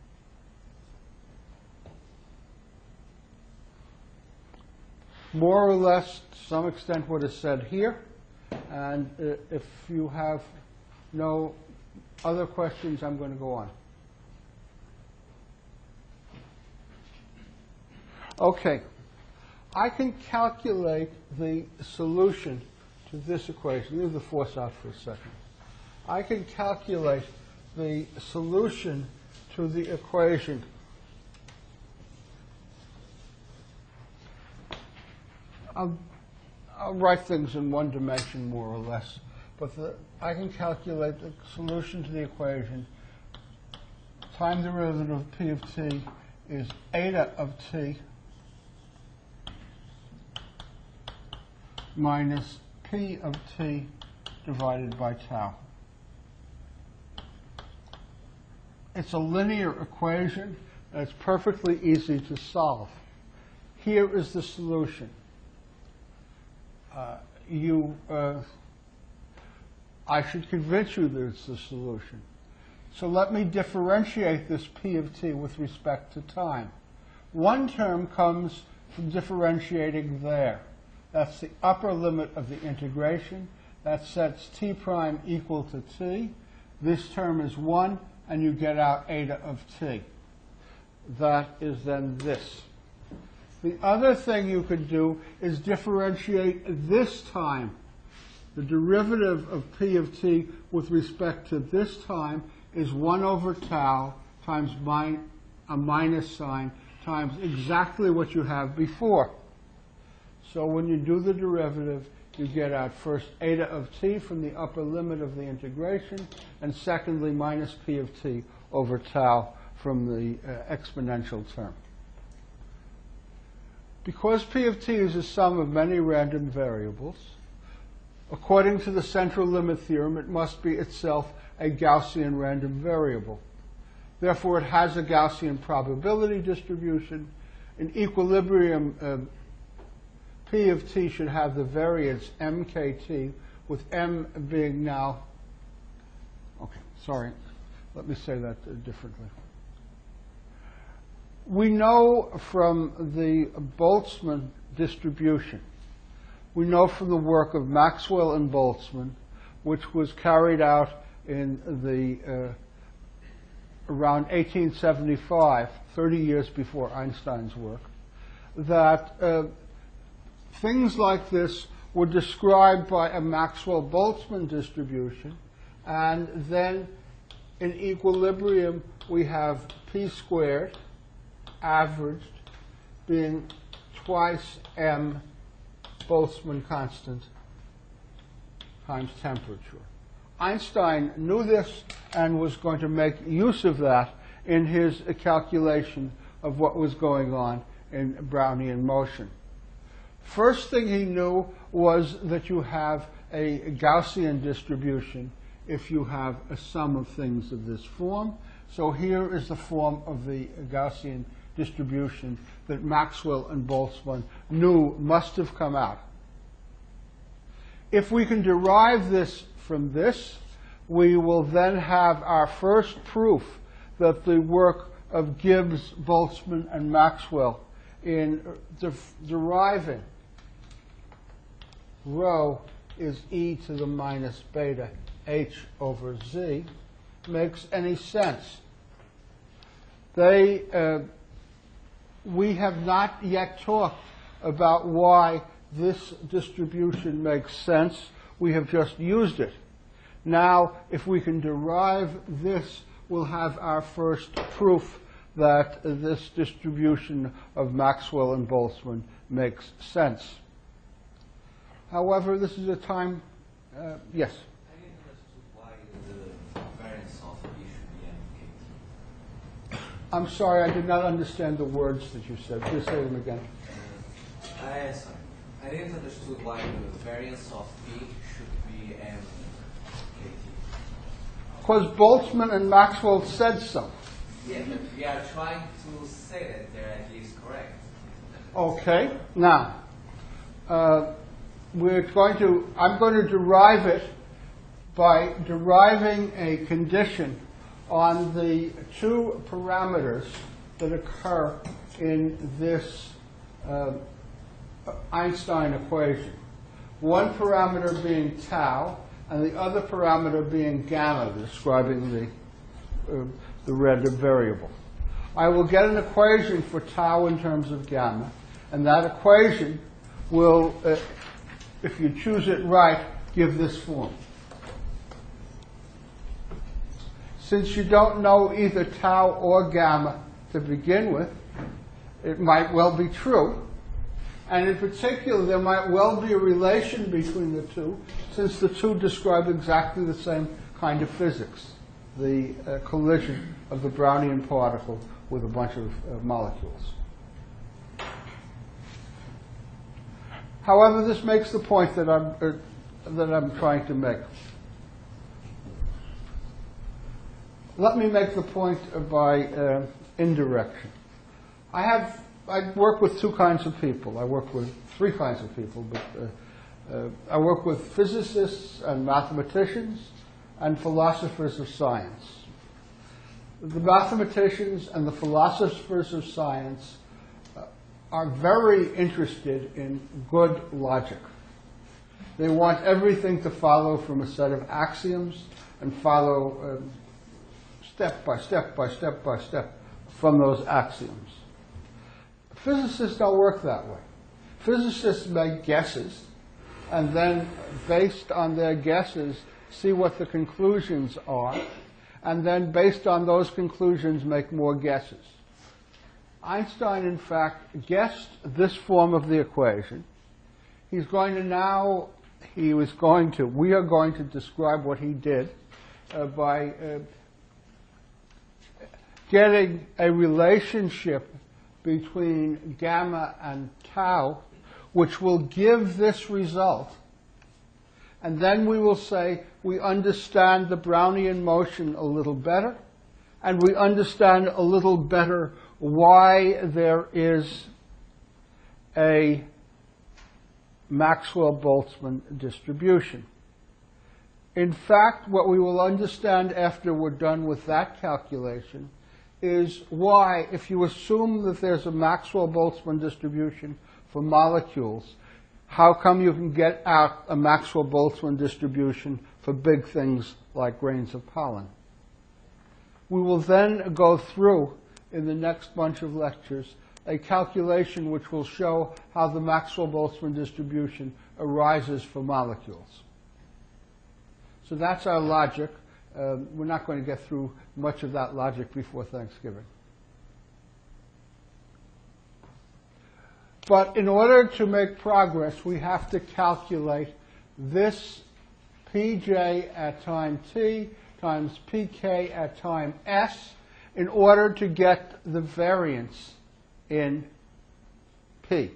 More or less, to some extent, what is said here. And uh, if you have no other questions, I'm going to go on. Okay. I can calculate the solution to this equation. Leave the force out for a second. I can calculate the solution to the equation I'll, I'll write things in one dimension more or less, but the, I can calculate the solution to the equation. Time derivative of p of t is eta of t minus p of t divided by tau. It's a linear equation, and it's perfectly easy to solve. Here is the solution. Uh, you, uh, I should convince you that it's the solution. So let me differentiate this p of t with respect to time. One term comes from differentiating there. That's the upper limit of the integration. That sets t prime equal to t. This term is one, and you get out eta of t. That is then this. The other thing you could do is differentiate this time. The derivative of p of t with respect to this time is one over tau times, min a minus sign times exactly what you have before. So when you do the derivative, you get out first eta of t from the upper limit of the integration, and secondly minus p of t over tau from the uh, exponential term. Because p of t is a sum of many random variables, according to the central limit theorem, it must be itself a Gaussian random variable. Therefore, it has a Gaussian probability distribution. In equilibrium, uh, p of t should have the variance mkt, with m being now, okay, sorry, let me say that uh, differently. We know from the Boltzmann distribution, we know from the work of Maxwell and Boltzmann, which was carried out in the uh, around eighteen seventy-five, thirty years before Einstein's work, that uh, things like this were described by a Maxwell-Boltzmann distribution, and then in equilibrium we have p squared averaged being twice m Boltzmann constant times temperature. Einstein knew this and was going to make use of that in his calculation of what was going on in Brownian motion. First thing he knew was that you have a Gaussian distribution if you have a sum of things of this form. So here is the form of the Gaussian distribution that Maxwell and Boltzmann knew must have come out. If we can derive this from this, we will then have our first proof that the work of Gibbs, Boltzmann, and Maxwell in de deriving rho is e to the minus beta h over z makes any sense. They, uh, we have not yet talked about why this distribution makes sense. We have just used it. Now, if we can derive this, we'll have our first proof that this distribution of Maxwell and Boltzmann makes sense. However, this is a time, uh, yes? I didn't understand why the variance of E should be M K T. I'm sorry, I did not understand the words that you said. Please say them again. Uh, I, sorry. I didn't understand why the variance of P should be M K T. Because Boltzmann and Maxwell said so. Yeah, but we are trying to say that they're at least correct. Okay. Now, uh, we're going to, I'm going to derive it by deriving a condition on the two parameters that occur in this uh, Einstein equation. One parameter being tau, and the other parameter being gamma, describing the, uh, the random variable. I will get an equation for tau in terms of gamma, and that equation will, uh, if you choose it right, give this form. Since you don't know either tau or gamma to begin with, it might well be true. And in particular, there might well be a relation between the two, since the two describe exactly the same kind of physics, the uh, collision of the Brownian particle with a bunch of uh, molecules. However, this makes the point that I'm, uh, that I'm trying to make. Let me make the point by uh, indirection. I have I work with two kinds of people. I work with three kinds of people, but uh, uh, I work with physicists and mathematicians and philosophers of science. The mathematicians and the philosophers of science uh, are very interested in good logic. They want everything to follow from a set of axioms and follow um, step by step by step by step from those axioms. Physicists don't work that way. Physicists make guesses, and then, based on their guesses, see what the conclusions are, and then, based on those conclusions, make more guesses. Einstein, in fact, guessed this form of the equation. He's going to now, he was going to, we are going to describe what he did uh, by uh, getting a relationship between gamma and tau, which will give this result. And then we will say we understand the Brownian motion a little better, and we understand a little better why there is a Maxwell-Boltzmann distribution. In fact, what we will understand after we're done with that calculation is why, if you assume that there's a Maxwell-Boltzmann distribution for molecules, how come you can get out a Maxwell-Boltzmann distribution for big things like grains of pollen? We will then go through, in the next bunch of lectures, a calculation which will show how the Maxwell-Boltzmann distribution arises for molecules. So that's our logic. Um, we're not going to get through much of that logic before Thanksgiving. But in order to make progress, we have to calculate this Pj at time t times Pk at time s in order to get the variance in P.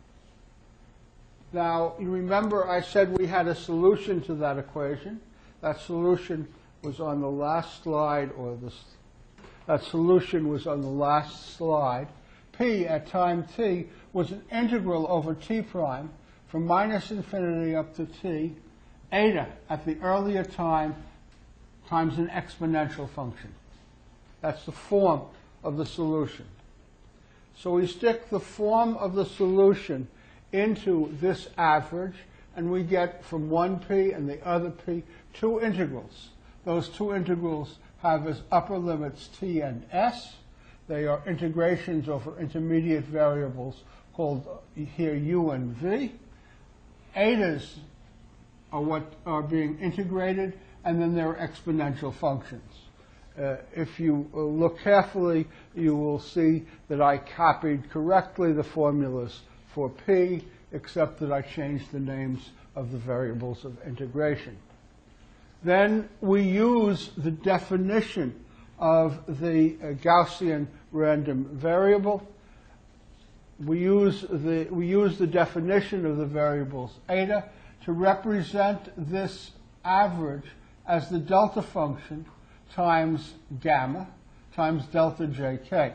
Now, you remember I said we had a solution to that equation. That solution was on the last slide, or this, that solution was on the last slide. P at time t was an integral over t prime from minus infinity up to t, eta at the earlier time times an exponential function. That's the form of the solution. So we stick the form of the solution into this average, and we get from one p and the other p two integrals. Those two integrals have as upper limits t and s. They are integrations over intermediate variables called here u and v. Etas are what are being integrated, and then there are exponential functions. Uh, if you uh, look carefully, you will see that I copied correctly the formulas for P, except that I changed the names of the variables of integration. Then we use the definition of the uh, Gaussian random variable. We use, the, we use the definition of the variables eta to represent this average as the delta function times gamma times delta jk.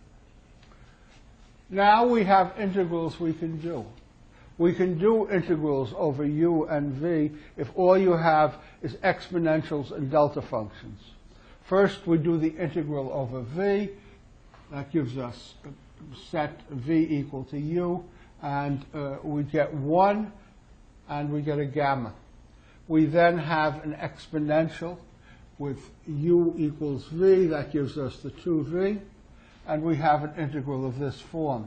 Now we have integrals we can do. We can do integrals over u and v if all you have is exponentials and delta functions. First, we do the integral over v. That gives us set v equal to u, and uh, we get one, and we get a gamma. We then have an exponential with u equals v. That gives us the two v, and we have an integral of this form.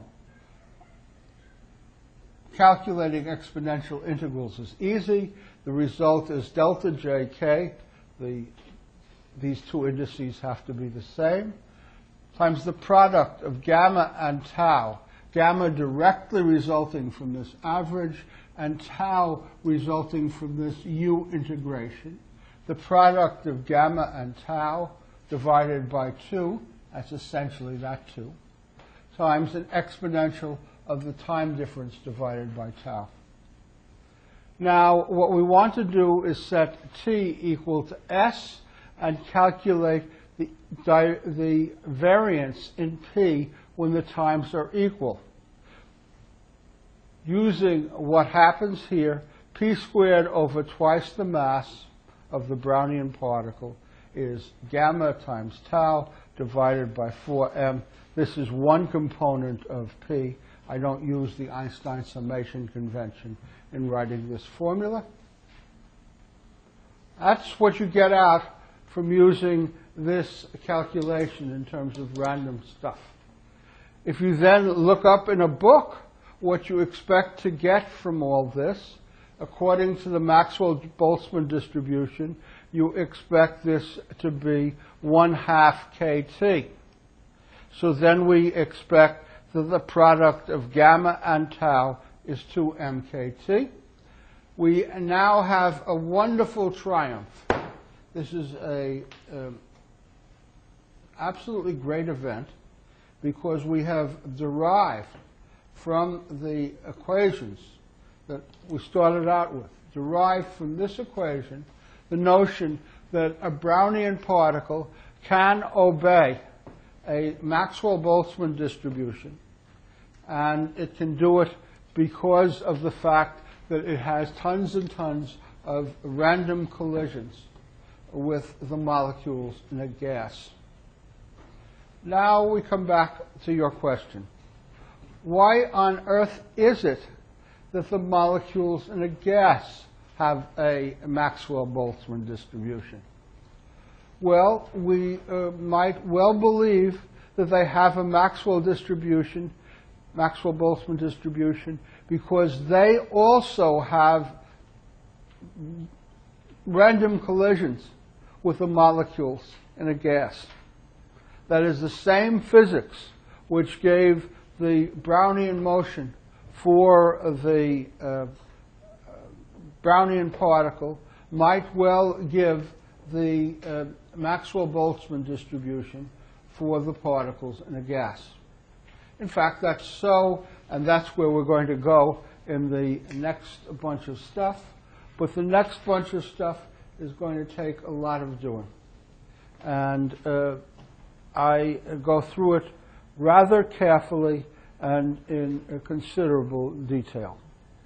Calculating exponential integrals is easy. The result is delta jk. The, these two indices have to be the same, times the product of gamma and tau. Gamma directly resulting from this average, and tau resulting from this u integration. The product of gamma and tau divided by two, that's essentially that two, times an exponential of the time difference divided by tau. Now, what we want to do is set t equal to s and calculate the, the variance in P when the times are equal. Using what happens here, p squared over twice the mass of the Brownian particle is gamma times tau divided by four m. This is one component of P. I don't use the Einstein summation convention in writing this formula. That's what you get out from using this calculation in terms of random stuff. If you then look up in a book what you expect to get from all this, according to the Maxwell-Boltzmann distribution, you expect this to be one half kT. So then we expect that the product of gamma and tau is two M K T. We now have a wonderful triumph. This is a um, absolutely great event because we have derived from the equations that we started out with, derived from this equation the notion that a Brownian particle can obey a Maxwell-Boltzmann distribution, and it can do it because of the fact that it has tons and tons of random collisions with the molecules in a gas. Now we come back to your question. Why on earth is it that the molecules in a gas have a Maxwell-Boltzmann distribution? Well, we uh, might well believe that they have a Maxwell distribution, Maxwell-Boltzmann distribution, because they also have random collisions with the molecules in a gas. That is the same physics which gave the Brownian motion for the uh, Brownian particle might well give the uh, Maxwell-Boltzmann distribution for the particles in a gas. In fact, that's so, and that's where we're going to go in the next bunch of stuff. But the next bunch of stuff is going to take a lot of doing. And uh, I go through it rather carefully and in a considerable detail.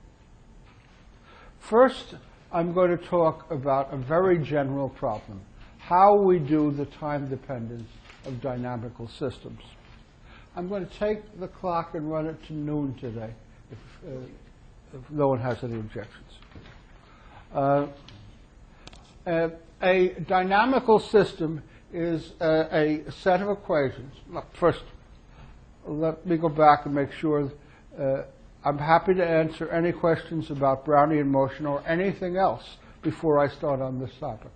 First, I'm going to talk about a very general problem, how we do the time dependence of dynamical systems. I'm going to take the clock and run it to noon today, if, uh, if no one has any objections. Uh, uh, a dynamical system is uh, a set of equations. First, let me go back and make sure. Uh, I'm happy to answer any questions about Brownian motion or anything else before I start on this topic.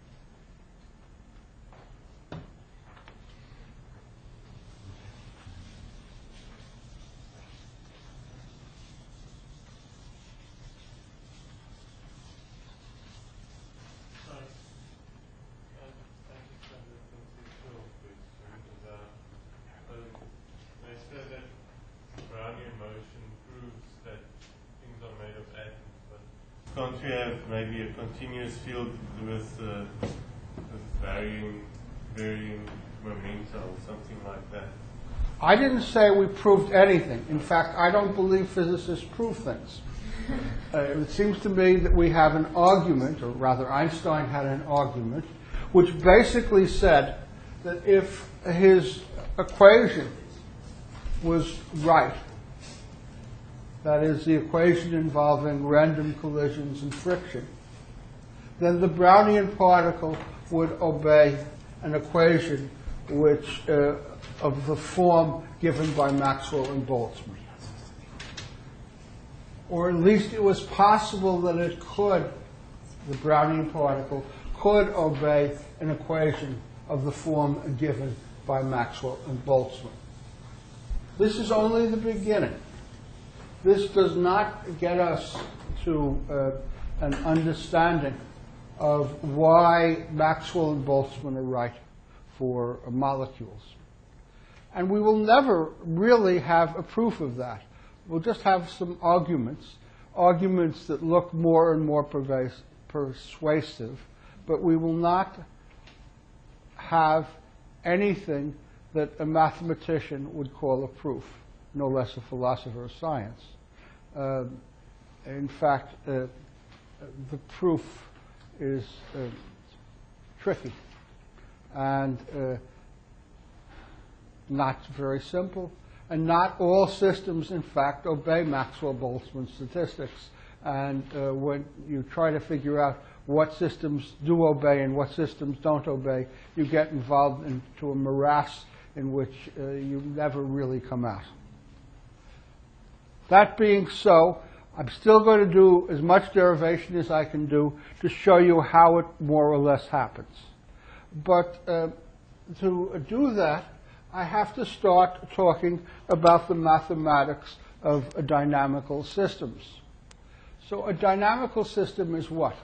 Can't you have maybe a continuous field with, uh, with varying, varying momentum or something like that? I didn't say we proved anything. In fact, I don't believe physicists prove things. Uh, it seems to me that we have an argument, or rather Einstein had an argument, which basically said that if his equation was right, that is, the equation involving random collisions and friction, then the Brownian particle would obey an equation which, uh, of the form given by Maxwell and Boltzmann. Or at least it was possible that it could, the Brownian particle, could obey an equation of the form given by Maxwell and Boltzmann. This is only the beginning. This does not get us to uh, an understanding of why Maxwell and Boltzmann are right for uh, molecules. And we will never really have a proof of that. We'll just have some arguments, arguments that look more and more pervas- persuasive, but we will not have anything that a mathematician would call a proof, no less a philosopher of science. Uh, in fact, uh, the proof is uh, tricky and uh, not very simple. And not all systems, in fact, obey Maxwell-Boltzmann statistics. And uh, when you try to figure out what systems do obey and what systems don't obey, you get involved into a morass in which uh, you never really come out. That being so, I'm still going to do as much derivation as I can do to show you how it more or less happens. But uh, to do that, I have to start talking about the mathematics of a dynamical systems. So a dynamical system is what?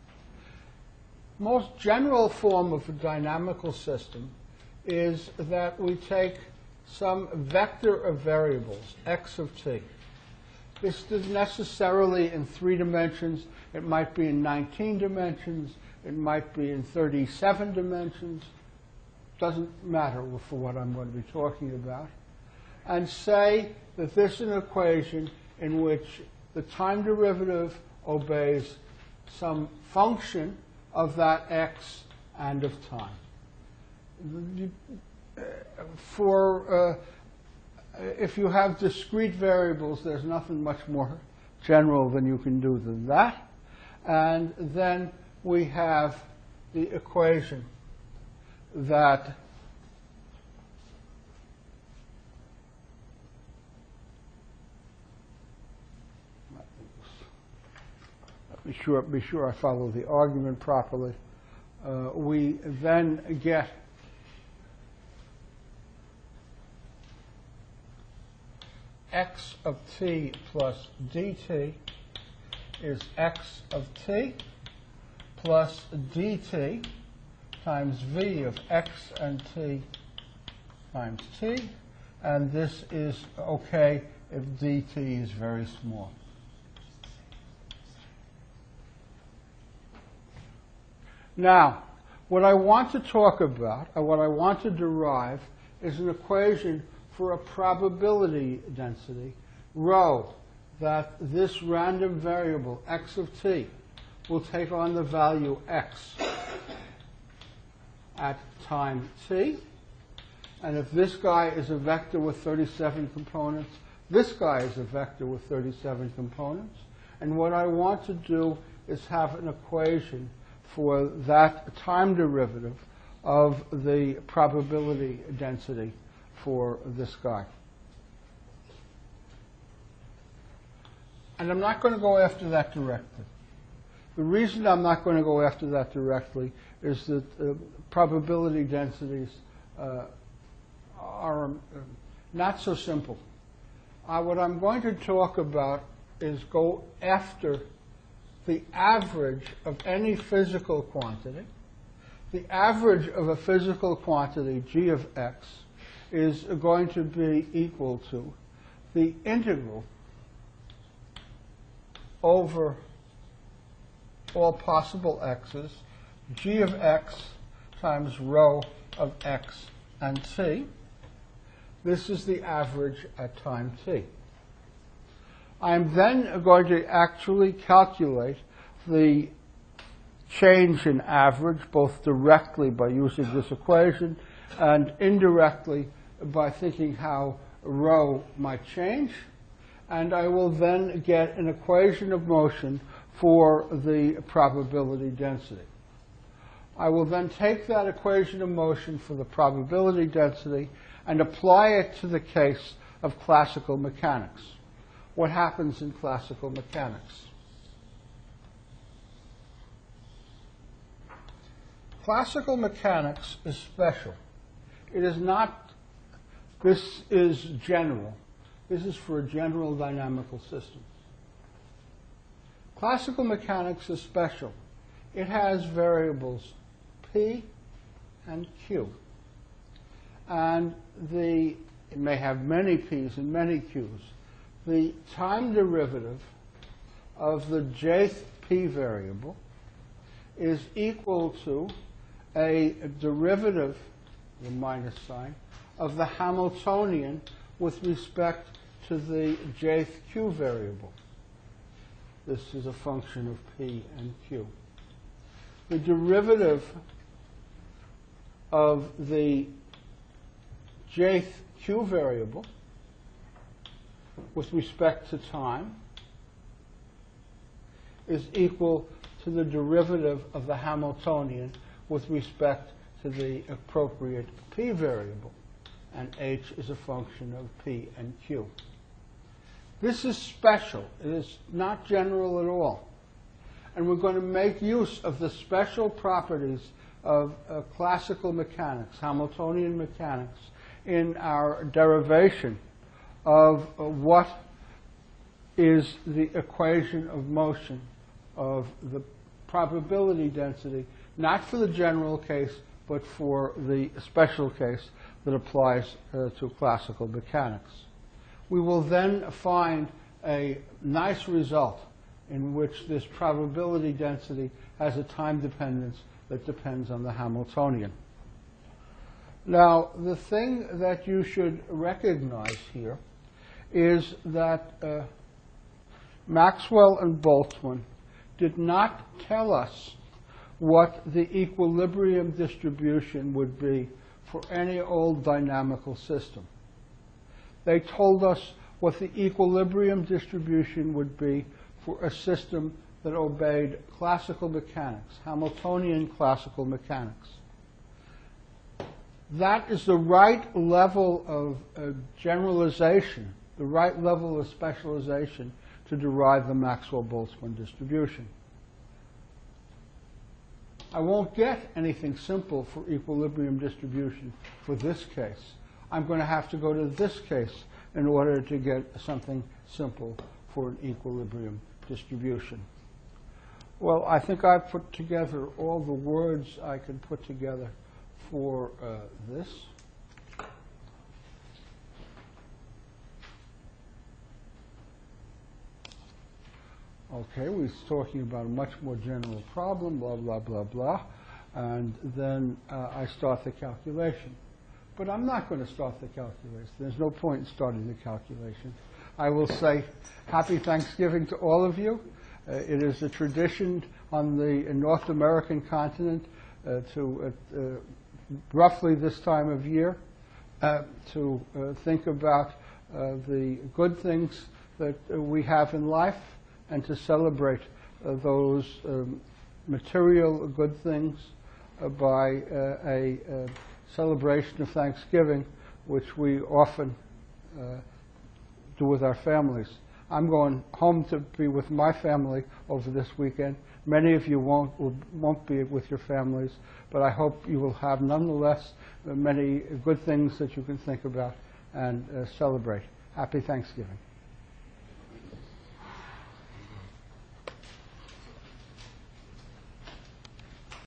Most general form of a dynamical system is that we take some vector of variables, x of t. This is necessarily in three dimensions. It might be in nineteen dimensions. It might be in thirty-seven dimensions. Doesn't matter for what I'm going to be talking about. And say that this is an equation in which the time derivative obeys some function of that x and of time. For, uh, if you have discrete variables, there's nothing much more general than you can do than that. And then we have the equation that be sure, be sure I follow the argument properly. Uh, we then get x of t plus dt is x of t plus dt times v of x and t times t, and this is okay if dt is very small. Now, what I want to talk about, or what I want to derive, is an equation for a probability density, rho, that this random variable, x of t, will take on the value x at time t. And if this guy is a vector with thirty-seven components, this guy is a vector with thirty-seven components. And what I want to do is have an equation for that time derivative of the probability density for this guy. And I'm not going to go after that directly. The reason I'm not going to go after that directly is that uh, probability densities uh, are um, not so simple. Uh, what I'm going to talk about is go after the average of any physical quantity. The average of a physical quantity, g of x, is going to be equal to the integral over all possible x's, g of x times rho of x and t. This is the average at time t. I'm then going to actually calculate the change in average, both directly by using this equation and indirectly by thinking how rho might change. And I will then get an equation of motion for the probability density. I will then take that equation of motion for the probability density and apply it to the case of classical mechanics. What happens in classical mechanics? Classical mechanics is special. It is not, this is general. This is for a general dynamical system. Classical mechanics is special. It has variables P and Q. And the, it may have many P's and many Q's. The time derivative of the jth P variable is equal to a derivative, the minus sign, of the Hamiltonian with respect to the jth Q variable. This is a function of P and Q. The derivative of the jth Q variable with respect to time is equal to the derivative of the Hamiltonian with respect to the appropriate P variable. And H is a function of P and Q. This is special. It is not general at all. And we're going to make use of the special properties of uh, classical mechanics, Hamiltonian mechanics, in our derivation of uh, what is the equation of motion of the probability density, not for the general case, but for the special case that applies uh, to classical mechanics. We will then find a nice result in which this probability density has a time dependence that depends on the Hamiltonian. Now, the thing that you should recognize here is that uh, Maxwell and Boltzmann did not tell us what the equilibrium distribution would be for any old dynamical system. They told us what the equilibrium distribution would be for a system that obeyed classical mechanics, Hamiltonian classical mechanics. That is the right level of uh, generalization, the right level of specialization to derive the Maxwell-Boltzmann distribution. I won't get anything simple for equilibrium distribution for this case. I'm going to have to go to this case in order to get something simple for an equilibrium distribution. Well, I think I've put together all the words I could put together for uh, this. Okay, we're talking about a much more general problem, blah, blah, blah, blah. And then uh, I start the calculation. But I'm not going to start the calculation. There's no point in starting the calculation. I will say Happy Thanksgiving to all of you. Uh, it is a tradition on the North American continent uh, to uh, uh, roughly this time of year uh, to uh, think about uh, the good things that uh, we have in life and to celebrate uh, those um, material good things uh, by uh, a uh, celebration of Thanksgiving, which we often uh, do with our families. I'm going home to be with my family over this weekend. Many of you won't, will, won't be with your families, but I hope you will have nonetheless uh, many good things that you can think about and uh, celebrate. Happy Thanksgiving.